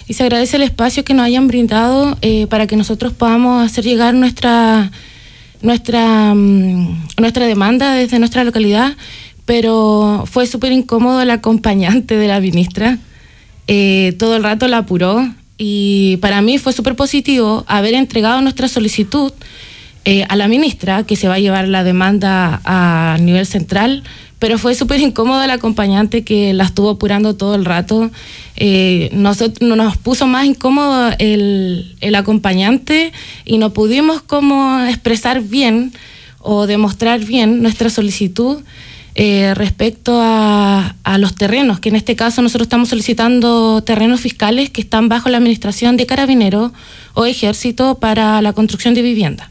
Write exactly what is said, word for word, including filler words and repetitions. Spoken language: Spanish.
y se agradece el espacio que nos hayan brindado eh, para que nosotros podamos hacer llegar nuestra, nuestra, um, nuestra demanda desde nuestra localidad, pero fue súper incómodo el acompañante de la ministra, eh, todo el rato la apuró, y para mí fue súper positivo haber entregado nuestra solicitud eh, a la ministra, que se va a llevar la demanda a nivel central, pero fue súper incómodo el acompañante que la estuvo apurando todo el rato. Eh, nosotros, nos puso más incómodo el, el acompañante y no pudimos como expresar bien o demostrar bien nuestra solicitud eh, respecto a, a los terrenos, que en este caso nosotros estamos solicitando terrenos fiscales que están bajo la administración de Carabineros o Ejército para la construcción de vivienda.